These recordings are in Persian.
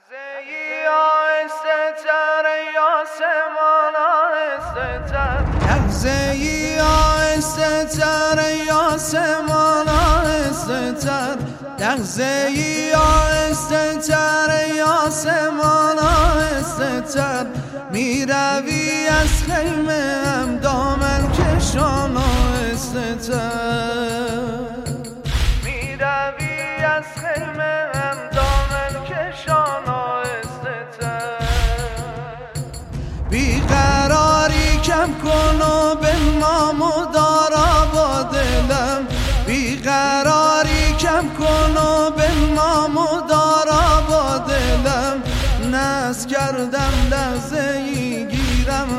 لحظه‌ای آهسته‌تر ای آسمان آهسته‌تر میروی از خیمه هم دامن کشان آهسته‌تر میروی از خیمه هم دامن کشان آهسته‌تر بیقراری کم کن و به مامودارا با دلم بیقراری کم کن و به مامودارا با دلم ناز کردم لحظه‌ای گیرم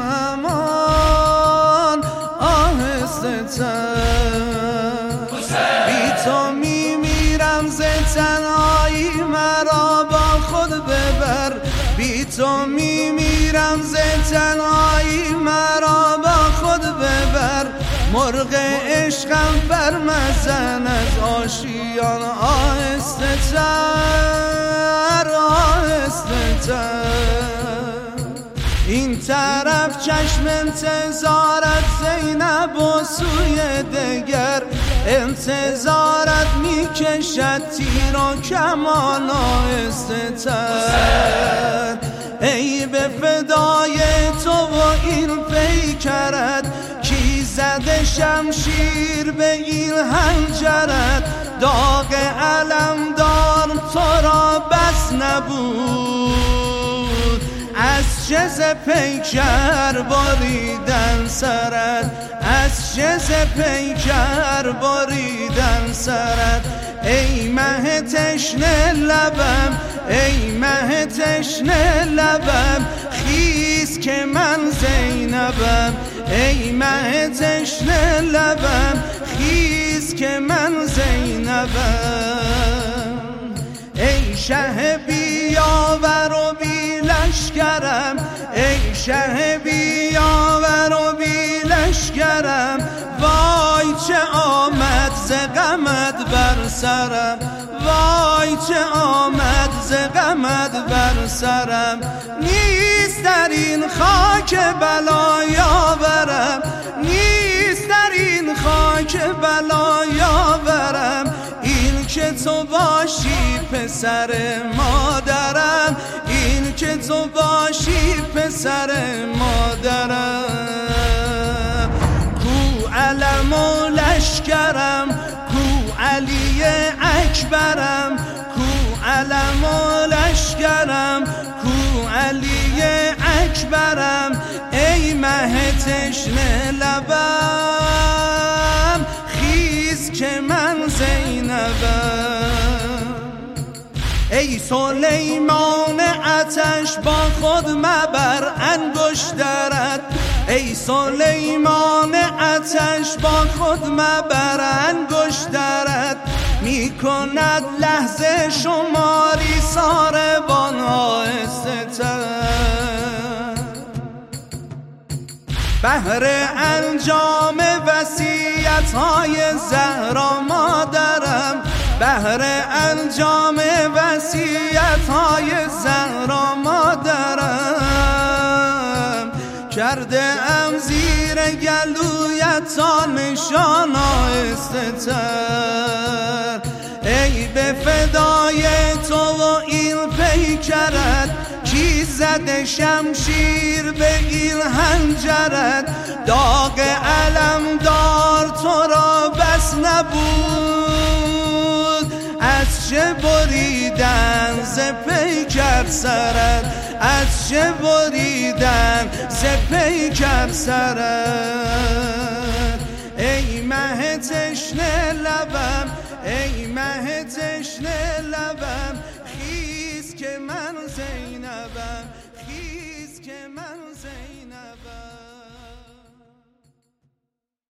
همان آهسته تر بی تو میمیرم ز تنهایی مرا با خود ببر بی تو میمیرم ز تنهایی مرا با خود ببر مرغ عشقم بر مزن از آشیان آهسته تر آهسته تر این طرف چشم انتظارت زینب و سوی دگر انتظارت میکشد تیر و کمان آهسته تر ای به فدای تو و این پیکرت کی زده شمشیر به این حنجرت داغ علمدار تو را بس نبود از چه ز پیکر بریدن سرت از چه ز پیکر بریدن سرت ای مه تشنه لبم ای مه تشنه لبم خیز که من زینبم ای مه تشنه لبم خیز که من زینبم ای شه بیاور و بی لشکرم ای شه بیاور و بی لشکرم وای چه آمد ز غمت بر سرم وای چه آمد ز غمت بر سرم نیست در این خاک بلایا برم نیست در این خاک بلایا برم این که تو باشی پسر مادرم این که تو باشی پسر مادرم کو علم و لشکرم کو علی اکبرم کو علم و لشکرم کو علی اکبرم ای مه تشنه لبم خیز که من زینبم ای سلیمان آتش با خود مبر انگشترت ای سلیمان آتش با خود مبر انگشترت می کند لحظه شماری ساربان آهسته تر بهر انجام وصیت های زهرا مادرم بهر انجام وصیت های زهرا مادرم کرده ام زیر گلویت تا نشان آهسته تر ای به فدای تو و این پیکرت کی زده شمشیر به این حنجرت داغ علمدار تو را بس نبود از چه بریدن ز پیکر سرت از چه بریدن ز پیکر سرت ای مه تشنه لبم ای مه تشنه